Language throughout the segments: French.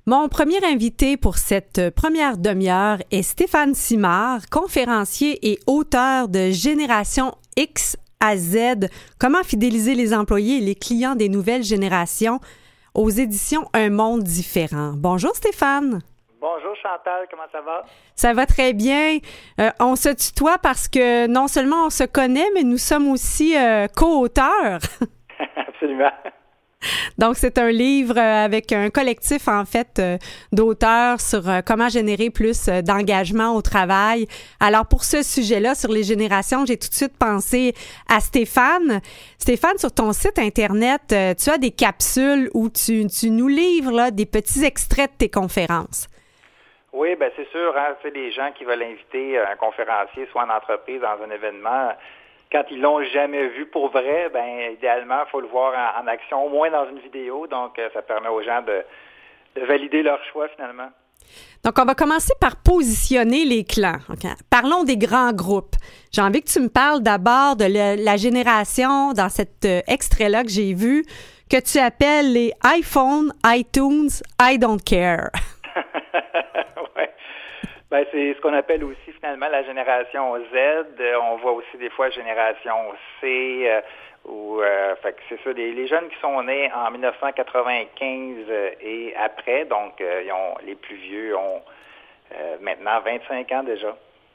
Mon premier invité pour cette première demi-heure est Stéphane Simard, conférencier et auteur de Génération X à Z, comment fidéliser les employés et les clients des nouvelles générations aux éditions Un monde différent. Bonjour Stéphane. Bonjour Chantal, comment ça va? Ça va très bien. On se tutoie parce que non seulement on se connaît, mais nous sommes aussi co-auteurs. Absolument. Donc, c'est un livre avec un collectif, en fait, d'auteurs sur comment générer plus d'engagement au travail. Alors, pour ce sujet-là, sur les générations, j'ai tout de suite pensé à Stéphane. Stéphane, sur ton site Internet, tu as des capsules où tu nous livres là, des petits extraits de tes conférences. Oui, bien c'est sûr, hein, tu sais, les gens qui veulent inviter un conférencier, soit en entreprise, dans un événement, quand ils l'ont jamais vu pour vrai, ben idéalement, il faut le voir en action, au moins dans une vidéo. Donc, ça permet aux gens de valider leur choix, finalement. Donc, on va commencer par positionner les clans. Okay. Parlons des grands groupes. J'ai envie que tu me parles d'abord de la génération, dans cet extrait-là que j'ai vu, que tu appelles les iPhone, iTunes, I don't care. Oui. Ben, c'est ce qu'on appelle aussi finalement la génération Z. On voit aussi des fois génération C. Fait que c'est ça, les jeunes qui sont nés en 1995 et après, donc les plus vieux ont maintenant 25 ans déjà.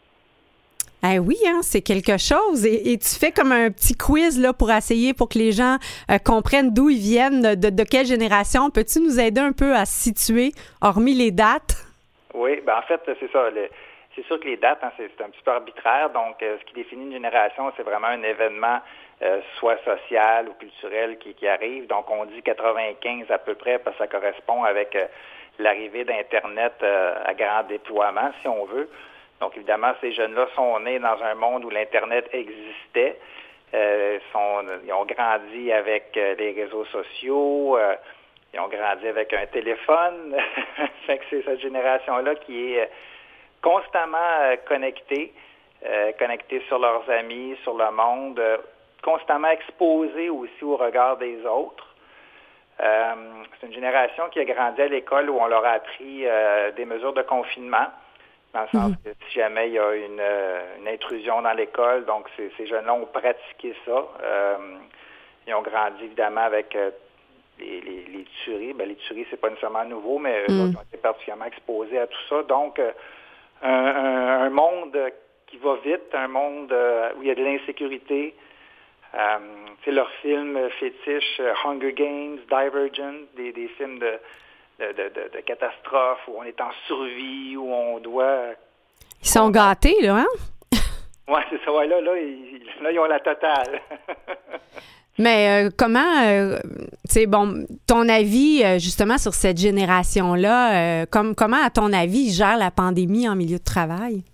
Ah oui, hein, c'est quelque chose. Et tu fais comme un petit quiz là pour essayer pour que les gens comprennent d'où ils viennent, de quelle génération. Peux-tu nous aider un peu à se situer, hormis les dates? Oui, ben en fait, c'est ça. C'est sûr que les dates, hein, c'est un petit peu arbitraire. Donc, ce qui définit une génération, c'est vraiment un événement soit social ou culturel qui arrive. Donc, on dit 95 à peu près parce que ça correspond avec l'arrivée d'Internet à grand déploiement, si on veut. Donc, évidemment, ces jeunes-là sont nés dans un monde où l'Internet existait. Ils ont grandi avec les réseaux sociaux. Ils ont grandi avec un téléphone. Fait que c'est cette génération-là qui est constamment connectée sur leurs amis, sur le monde, constamment exposée aussi au regard des autres. C'est une génération qui a grandi à l'école où on leur a appris des mesures de confinement, dans le sens que si jamais il y a une intrusion dans l'école, donc ces jeunes-là ont pratiqué ça. Ils ont grandi évidemment avec les tueries. Ben, les tueries, c'est pas nécessairement nouveau, mais eux autres ont été particulièrement exposés à tout ça. Donc, un monde qui va vite, un monde où il y a de l'insécurité. C'est leur film fétiche Hunger Games, Divergent, des films de catastrophe où on est en survie, où on doit... Ils sont gâtés, là, hein? Oui, c'est ça. Ouais, là, ils ont la totale. Mais comment, ton avis justement sur cette génération-là, comment, à ton avis, ils gèrent la pandémie en milieu de travail?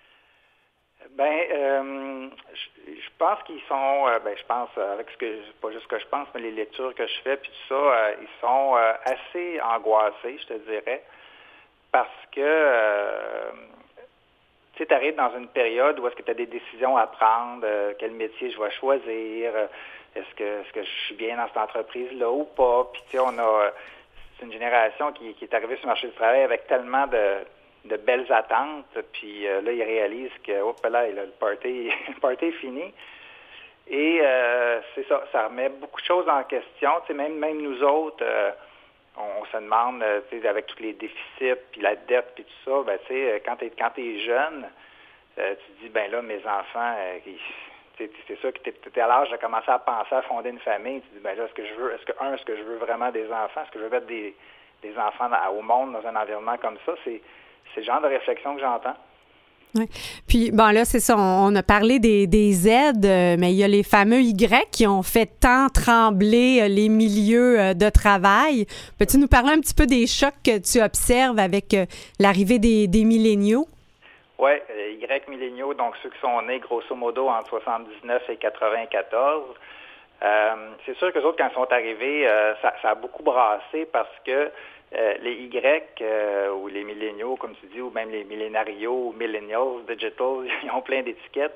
Je pense qu'ils sont, je pense, avec pas juste ce que je pense, mais les lectures que je fais, puis tout ça, ils sont assez angoissés, je te dirais, parce que, tu arrives dans une période où est-ce que tu as des décisions à prendre, quel métier je vais choisir, est-ce que je suis bien dans cette entreprise-là ou pas? Puis, tu sais, c'est une génération qui est arrivée sur le marché du travail avec tellement de belles attentes. Puis là, ils réalisent que, le party est fini. Et c'est ça, ça remet beaucoup de choses en question. Tu sais, même nous autres, on se demande, tu sais, avec tous les déficits, puis la dette, puis tout ça, tu sais, quand t'es jeune, tu te dis, ben là, mes enfants, c'est sûr que tu es à l'âge de commencer à penser à fonder une famille. Tu te dis, ben là, est-ce que je veux vraiment des enfants? Est-ce que je veux mettre des enfants au monde dans un environnement comme ça? C'est le genre de réflexion que j'entends. Oui. Puis, bon, là, c'est ça, on a parlé des Z, mais il y a les fameux Y qui ont fait tant trembler les milieux de travail. Peux-tu nous parler un petit peu des chocs que tu observes avec l'arrivée des milléniaux? Oui, Y milléniaux, donc ceux qui sont nés grosso modo entre 79 et 94. C'est sûr qu'eux autres, quand ils sont arrivés, ça a beaucoup brassé parce que les Y ou les milléniaux, comme tu dis, ou même les millénarios ou millennials, digital, ils ont plein d'étiquettes.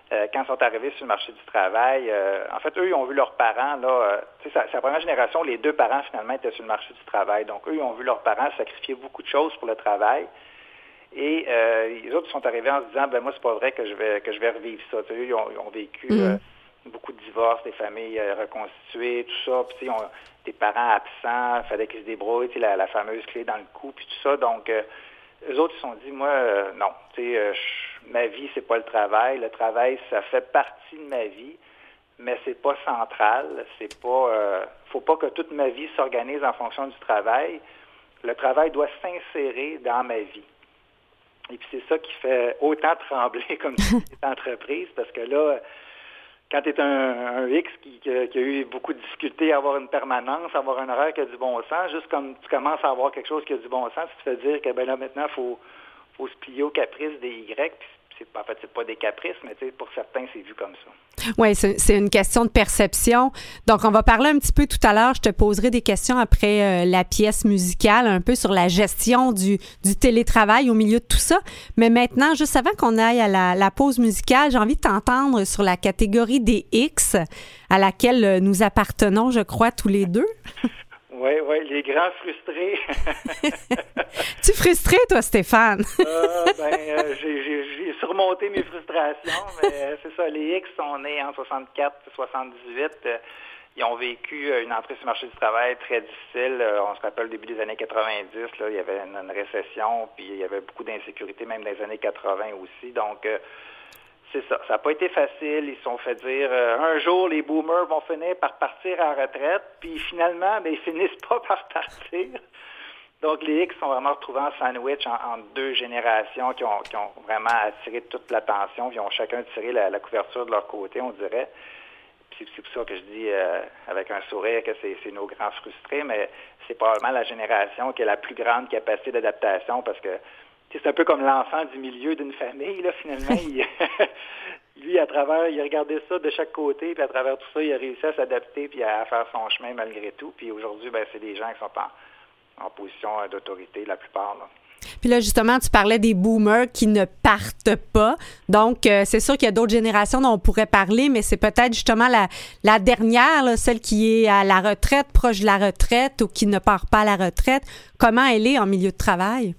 quand ils sont arrivés sur le marché du travail, en fait, eux, ils ont vu leurs parents, là, c'est la première génération, les deux parents, finalement, étaient sur le marché du travail. Donc, eux, ils ont vu leurs parents sacrifier beaucoup de choses pour le travail. Et les autres sont arrivés en se disant, ben moi, c'est pas vrai que je vais revivre ça. Tu sais, eux, ils ont vécu beaucoup de divorces, des familles reconstituées, tout ça. Puis, ils ont des parents absents, il fallait qu'ils se débrouillent, tu sais, la fameuse clé dans le cou, puis tout ça. Donc, eux autres, ils se sont dit, moi, non, tu sais, ma vie, c'est pas le travail. Le travail, ça fait partie de ma vie, mais c'est pas central. C'est pas, faut pas que toute ma vie s'organise en fonction du travail. Le travail doit s'insérer dans ma vie. Et puis, c'est ça qui fait autant trembler comme cette entreprise, parce que là, quand tu es un X qui a eu beaucoup de difficultés à avoir une permanence, à avoir un horaire qui a du bon sens, juste comme tu commences à avoir quelque chose qui a du bon sens, tu te fais dire que ben là maintenant, faut se plier aux caprices des Y, puis en fait, c'est pas des caprices, mais pour certains, c'est vu comme ça. Oui, c'est une question de perception. Donc, on va parler un petit peu tout à l'heure. Je te poserai des questions après la pièce musicale, un peu sur la gestion du télétravail au milieu de tout ça. Mais maintenant, juste avant qu'on aille à la pause musicale, j'ai envie de t'entendre sur la catégorie des X à laquelle nous appartenons, je crois, tous les deux. Oui, les grands frustrés. Tu es frustré, toi, Stéphane? J'ai surmonté mes frustrations, mais c'est ça, les X sont nés en 64-78. Ils ont vécu une entrée sur le marché du travail très difficile. On se rappelle, au début des années 90, là, il y avait une récession, puis il y avait beaucoup d'insécurité, même dans les années 80 aussi. Donc, c'est ça. Ça n'a pas été facile. Ils se sont fait dire un jour, les boomers vont finir par partir en retraite, puis finalement, ils finissent pas par partir. Donc, les X sont vraiment retrouvés en sandwich entre deux générations qui ont vraiment attiré toute l'attention, puis ils ont chacun tiré la couverture de leur côté, on dirait. Puis c'est pour ça que je dis avec un sourire que c'est nos grands frustrés, mais c'est probablement la génération qui a la plus grande capacité d'adaptation parce que c'est un peu comme l'enfant du milieu d'une famille, là, finalement. Lui, à travers, il a regardé ça de chaque côté, puis à travers tout ça, il a réussi à s'adapter puis à faire son chemin malgré tout. Puis aujourd'hui, c'est des gens qui sont en position d'autorité, la plupart, là. Puis là, justement, tu parlais des boomers qui ne partent pas. Donc, c'est sûr qu'il y a d'autres générations dont on pourrait parler, mais c'est peut-être justement la dernière, là, celle qui est à la retraite, proche de la retraite ou qui ne part pas à la retraite. Comment elle est en milieu de travail?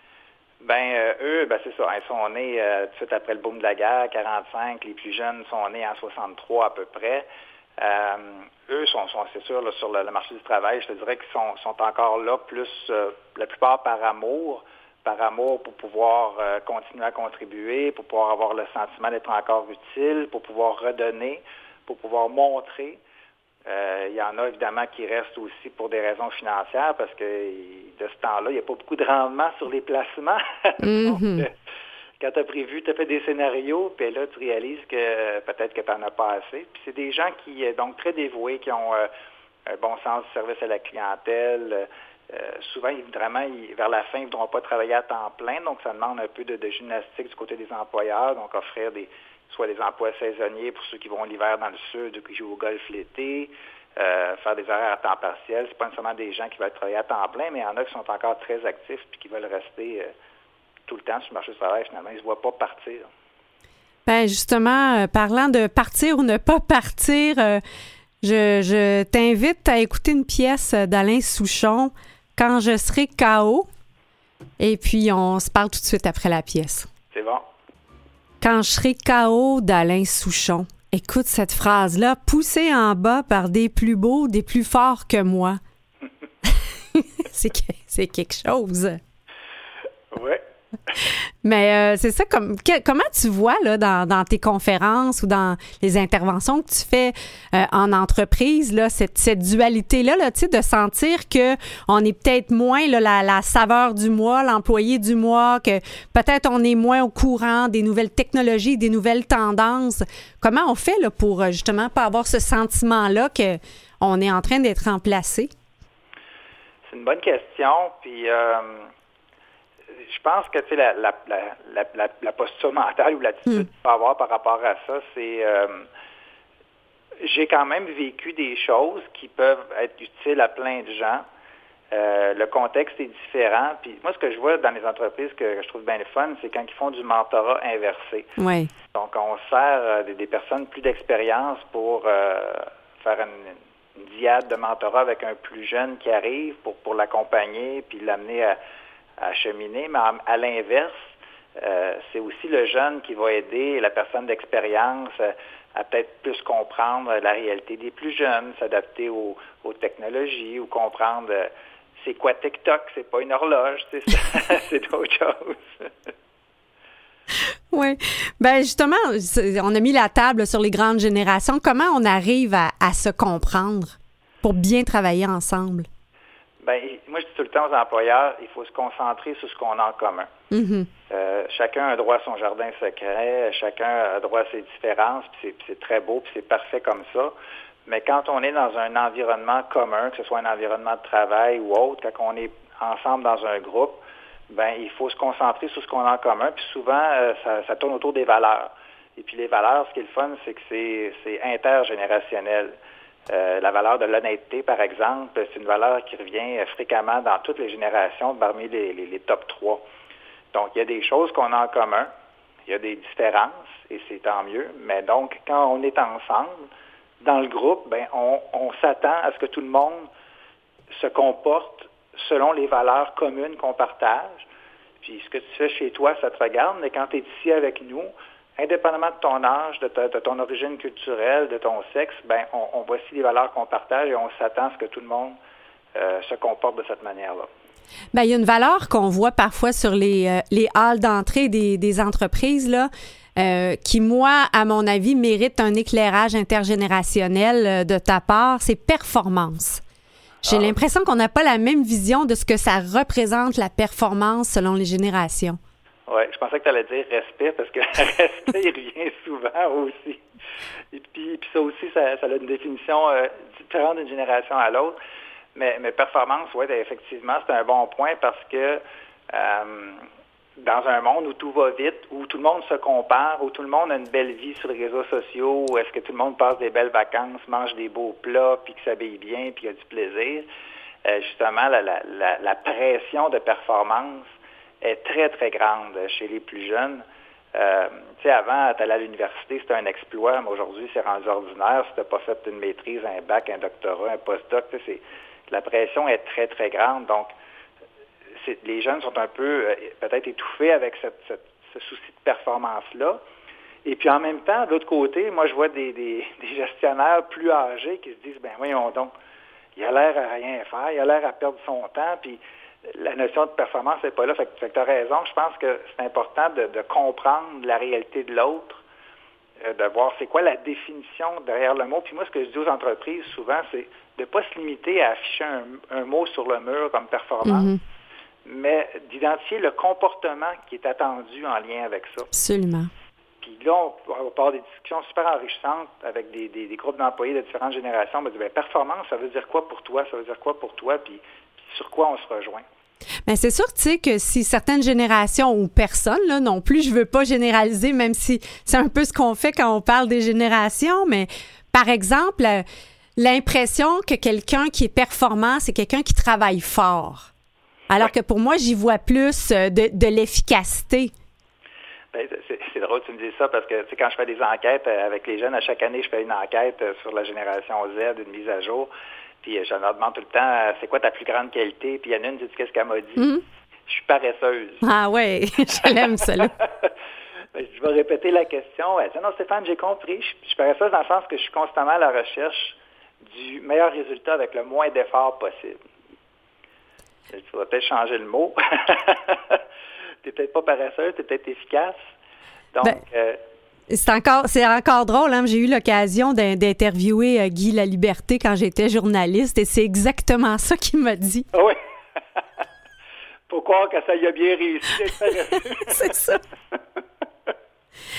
Eux, c'est ça. Ils sont nés tout de suite après le boom de la guerre, 45. Les plus jeunes sont nés en 63 à peu près. Eux sont c'est sûr, là, sur le marché du travail, je te dirais qu'ils sont encore là, plus la plupart par amour pour pouvoir continuer à contribuer, pour pouvoir avoir le sentiment d'être encore utile, pour pouvoir redonner, pour pouvoir montrer. Il y en a évidemment qui restent aussi pour des raisons financières parce que de ce temps-là, il n'y a pas beaucoup de rendement sur les placements. Donc, quand tu as prévu, tu as fait des scénarios, puis là, tu réalises que peut-être que tu n'en as pas assez. Puis c'est des gens qui, donc, très dévoués, qui ont un bon sens du service à la clientèle. Souvent, vers la fin, ils ne voudront pas travailler à temps plein, donc ça demande un peu de gymnastique du côté des employeurs, donc offrir soit des emplois saisonniers pour ceux qui vont l'hiver dans le sud ou qui jouent au golf l'été, faire des horaires à temps partiel. C'est pas nécessairement des gens qui veulent travailler à temps plein, mais il y en a qui sont encore très actifs puis qui veulent rester tout le temps sur le marché du travail. Finalement, ils ne se voient pas partir. Justement, parlant de partir ou ne pas partir, je t'invite à écouter une pièce d'Alain Souchon, « Quand je serai KO ». Et puis, on se parle tout de suite après la pièce. C'est bon. Quand je serai KO d'Alain Souchon. Écoute cette phrase-là, poussée en bas par des plus beaux, des plus forts que moi. C'est quelque chose. Oui. Mais c'est ça, comment tu vois là, dans tes conférences ou dans les interventions que tu fais en entreprise, là, cette dualité-là, là, de sentir qu'on est peut-être moins là, la saveur du mois, l'employé du mois, que peut-être on est moins au courant des nouvelles technologies, des nouvelles tendances. Comment on fait là, pour justement pas avoir ce sentiment-là qu'on est en train d'être remplacé? C'est une bonne question, puis je pense que la posture mentale ou l'attitude qu'il faut avoir par rapport à ça, c'est j'ai quand même vécu des choses qui peuvent être utiles à plein de gens, Le contexte est différent. Puis moi, ce que je vois dans les entreprises que je trouve bien le fun, c'est quand ils font du mentorat inversé. Oui. Donc, on sert des personnes plus d'expérience pour faire une diade de mentorat avec un plus jeune qui arrive pour l'accompagner puis l'amener à cheminer. Mais à l'inverse, c'est aussi le jeune qui va aider la personne d'expérience à peut-être plus comprendre la réalité des plus jeunes, s'adapter aux technologies ou comprendre c'est quoi TikTok, c'est pas une horloge, c'est d'autres choses. Oui. Ben justement, on a mis la table sur les grandes générations. Comment on arrive à se comprendre pour bien travailler ensemble? Ben, moi, je dis tout le temps aux employeurs, il faut se concentrer sur ce qu'on a en commun. Mm-hmm. Chacun a droit à son jardin secret, chacun a droit à ses différences, puis c'est très beau, puis c'est parfait comme ça. Mais quand on est dans un environnement commun, que ce soit un environnement de travail ou autre, quand on est ensemble dans un groupe, ben il faut se concentrer sur ce qu'on a en commun. Puis souvent, ça tourne autour des valeurs. Et puis les valeurs, ce qui est le fun, c'est que c'est intergénérationnel. La valeur de l'honnêteté, par exemple, c'est une valeur qui revient fréquemment dans toutes les générations, parmi les top 3. Donc, il y a des choses qu'on a en commun, il y a des différences, et c'est tant mieux. Mais donc, quand on est ensemble, dans le groupe, ben on s'attend à ce que tout le monde se comporte selon les valeurs communes qu'on partage. Puis ce que tu fais chez toi, ça te regarde, mais quand tu es ici avec nous, indépendamment de ton âge, de ton origine culturelle, de ton sexe, ben on voici les valeurs qu'on partage et on s'attend à ce que tout le monde se comporte de cette manière-là. Bien, il y a une valeur qu'on voit parfois sur les halls d'entrée des entreprises, là, qui, moi, à mon avis, mérite un éclairage intergénérationnel de ta part, c'est performance. J'ai l'impression qu'on n'a pas la même vision de ce que ça représente, la performance, selon les générations. Oui, je pensais que tu allais dire respect, parce que respect, il revient souvent aussi. Et puis ça aussi, ça a une définition différente d'une génération à l'autre. Mais performance, oui, effectivement, c'est un bon point parce que dans un monde où tout va vite, où tout le monde se compare, où tout le monde a une belle vie sur les réseaux sociaux, où est-ce que tout le monde passe des belles vacances, mange des beaux plats, puis qu'il s'habille bien, puis qu'il a du plaisir, justement, la pression de performance est très, très grande chez les plus jeunes. Tu sais, avant, t'allais à l'université, c'était un exploit, mais aujourd'hui, c'est rendu ordinaire. Si t'as pas fait une maîtrise, un bac, un doctorat, un postdoc, la pression est très, très grande. Donc, les jeunes sont un peu peut-être étouffés avec ce souci de performance-là. Et puis en même temps, de l'autre côté, moi je vois des gestionnaires plus âgés qui se disent, ben voyons donc, il a l'air à rien faire, il a l'air à perdre son temps, puis la notion de performance n'est pas là. Fait que tu as raison, je pense que c'est important de comprendre la réalité de l'autre, de voir c'est quoi la définition derrière le mot. Puis moi, ce que je dis aux entreprises souvent, c'est de ne pas se limiter à afficher un mot sur le mur comme performance, mais d'identifier le comportement qui est attendu en lien avec ça. Absolument. Puis là, on va avoir des discussions super enrichissantes avec des groupes d'employés de différentes générations. On va dire, performance, ça veut dire quoi pour toi? Ça veut dire quoi pour toi? Puis sur quoi on se rejoint? Bien, c'est sûr, tu sais, que si certaines générations ou personnes, là, non plus, je veux pas généraliser, même si c'est un peu ce qu'on fait quand on parle des générations, mais par exemple, l'impression que quelqu'un qui est performant, c'est quelqu'un qui travaille fort. Alors que pour moi, j'y vois plus de l'efficacité. Ben, c'est drôle que tu me dises ça parce que tu sais, quand je fais des enquêtes avec les jeunes, à chaque année, je fais une enquête sur la génération Z, une mise à jour. Puis je leur demande tout le temps, c'est quoi ta plus grande qualité? Puis il y en a une qui dit, qu'est-ce qu'elle m'a dit? Je suis paresseuse. Ah oui, je l'aime, celle-là. Je vais répéter la question. Elle dit, non, Stéphane, j'ai compris. Je suis paresseuse dans le sens que je suis constamment à la recherche du meilleur résultat avec le moins d'efforts possible. Tu vas peut-être changer le mot. Tu n'es peut-être pas paresseuse, tu es peut-être efficace. Donc, c'est encore drôle, hein? J'ai eu l'occasion d'interviewer Guy Laliberté quand j'étais journaliste et c'est exactement ça qu'il m'a dit. Oui. Faut croire que ça y a bien réussi d'être paresseux. C'est ça.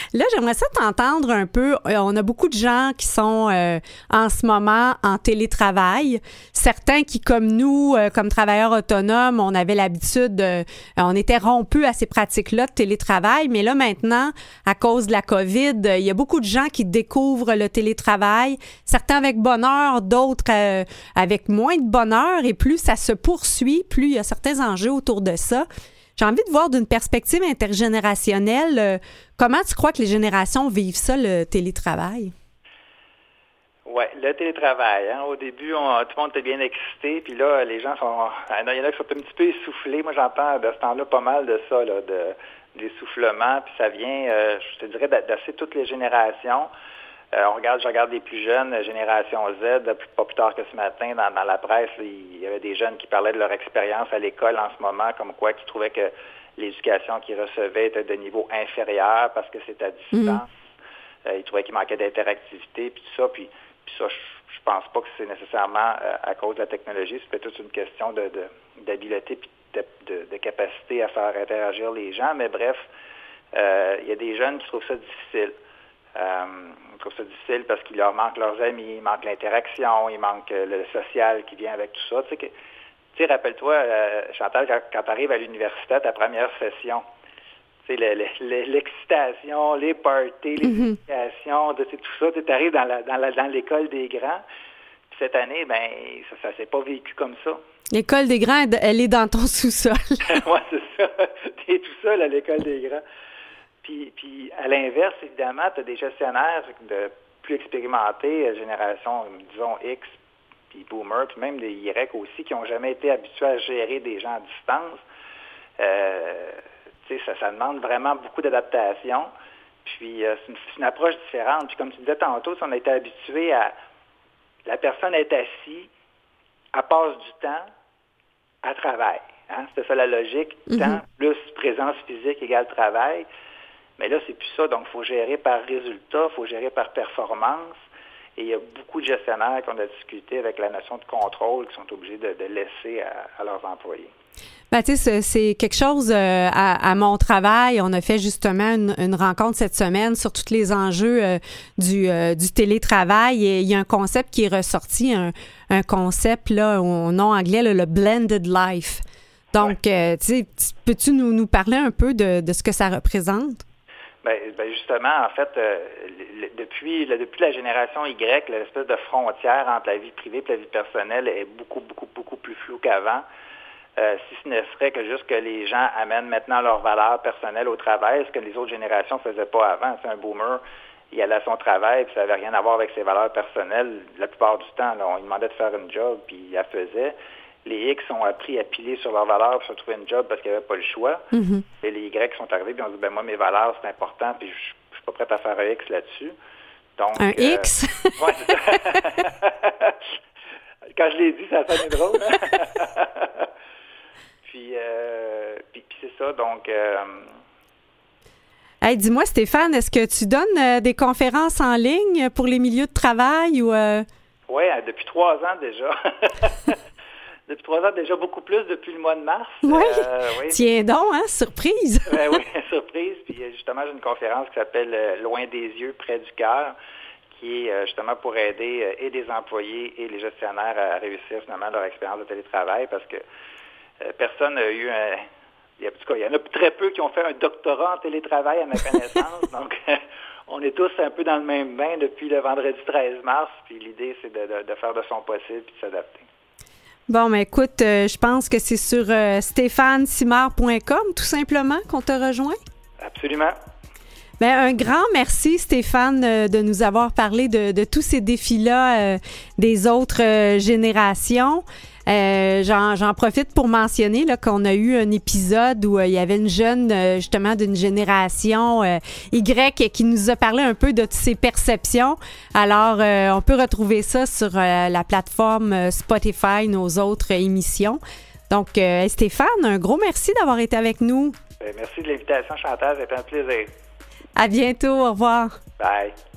Là, j'aimerais ça t'entendre un peu. On a beaucoup de gens qui sont en ce moment en télétravail. Certains qui, comme nous, comme travailleurs autonomes, on avait l'habitude, on était rompus à ces pratiques-là de télétravail. Mais là, maintenant, à cause de la COVID, il y a beaucoup de gens qui découvrent le télétravail. Certains avec bonheur, d'autres avec moins de bonheur. Et plus ça se poursuit, plus il y a certains enjeux autour de ça. J'ai envie de voir d'une perspective intergénérationnelle, comment tu crois que les générations vivent ça, le télétravail? Oui, le télétravail. Au début, tout le monde était bien excité, puis là, les gens sont... Il y en a qui sont un petit peu essoufflés. Moi, j'entends de ce temps-là pas mal de ça, là, d'essoufflement, puis ça vient, je te dirais, d'assez toutes les générations. Je regarde les plus jeunes, génération Z, pas plus tard que ce matin, dans la presse, il y avait des jeunes qui parlaient de leur expérience à l'école en ce moment, comme quoi qui trouvaient que l'éducation qu'ils recevaient était de niveau inférieur parce que c'était à distance. Ils trouvaient qu'il manquait d'interactivité, puis tout ça, puis ça, je pense pas que c'est nécessairement à cause de la technologie, c'est peut-être une question d'habileté puis de capacité à faire interagir les gens, mais bref, il y a des jeunes qui trouvent ça difficile. Ils trouvent ça difficile parce qu'il leur manque leurs amis, il manque l'interaction, il manque le social qui vient avec tout ça. Tu sais, rappelle-toi, Chantal, quand tu arrives à l'université à ta première session, tu sais, l'excitation, les parties, les explications, tout ça, tu arrives dans l'école des grands. Puis cette année, ben ça s'est pas vécu comme ça. L'école des grands, elle est dans ton sous-sol. Oui, c'est ça. Tu es tout seul à l'école des grands. Puis à l'inverse, évidemment, tu as des gestionnaires plus expérimentés, génération, disons, X, puis Boomer, puis même des Y aussi, qui n'ont jamais été habitués à gérer des gens à distance. Tu sais, ça demande vraiment beaucoup d'adaptation. Puis c'est une approche différente. Puis comme tu disais tantôt, si on a été habitué à... La personne est assise, elle passe du temps, elle travaille. C'était ça la logique. Temps plus présence physique égale travail. Mais là, c'est plus ça. Donc, il faut gérer par résultat, il faut gérer par performance. Et il y a beaucoup de gestionnaires qui ont discuté avec la notion de contrôle, qui sont obligés de laisser à leurs employés. Ben, tu sais, c'est quelque chose à mon travail. On a fait justement une rencontre cette semaine sur tous les enjeux du télétravail. Et il y a un concept qui est ressorti, un concept là, au nom anglais, là, le blended life. Donc, tu sais, peux-tu nous parler un peu de ce que ça représente? Ben justement, en fait, depuis la génération Y, l'espèce de frontière entre la vie privée et la vie personnelle est beaucoup, beaucoup, beaucoup plus floue qu'avant. Si ce ne serait que juste que les gens amènent maintenant leurs valeurs personnelles au travail, ce que les autres générations ne faisaient pas avant. C'est un boomer, il allait à son travail, puis ça n'avait rien à voir avec ses valeurs personnelles. La plupart du temps, là, on lui demandait de faire une job, puis il la faisait. Les X ont appris à piler sur leurs valeurs pour se trouver une job parce qu'ils n'avaient pas le choix. Et les Y sont arrivés et ont dit, moi, mes valeurs, c'est important, puis je suis pas prête à faire un X là-dessus. Donc, un X? Oui, c'est ça. Quand je l'ai dit, ça a sonné drôle. Puis c'est ça, donc... Hey, dis-moi, Stéphane, est-ce que tu donnes des conférences en ligne pour les milieux de travail ou... Oui, depuis 3 ans déjà. Depuis 3 ans, déjà beaucoup plus depuis le mois de mars. Oui, tiens donc, surprise. Oui, surprise. Puis justement, j'ai une conférence qui s'appelle « Loin des yeux, près du cœur », qui est justement pour aider et des employés et les gestionnaires à réussir finalement leur expérience de télétravail parce que personne n'a eu en tout cas, il y en a très peu qui ont fait un doctorat en télétravail à ma connaissance. Donc, on est tous un peu dans le même bain depuis le vendredi 13 mars. Puis l'idée, c'est de faire de son possible et de s'adapter. Bon, mais écoute, je pense que c'est sur stéphanesimard.com, tout simplement, qu'on te rejoint. Absolument. Bien, un grand merci, Stéphane, de nous avoir parlé de tous ces défis-là des autres générations. J'en profite pour mentionner là, qu'on a eu un épisode où il y avait une jeune, justement, d'une génération Y qui nous a parlé un peu de toutes ses perceptions. Alors, on peut retrouver ça sur la plateforme Spotify, nos autres émissions. Donc, Stéphane, un gros merci d'avoir été avec nous. Merci de l'invitation, Chantal. C'était un plaisir. À bientôt. Au revoir. Bye.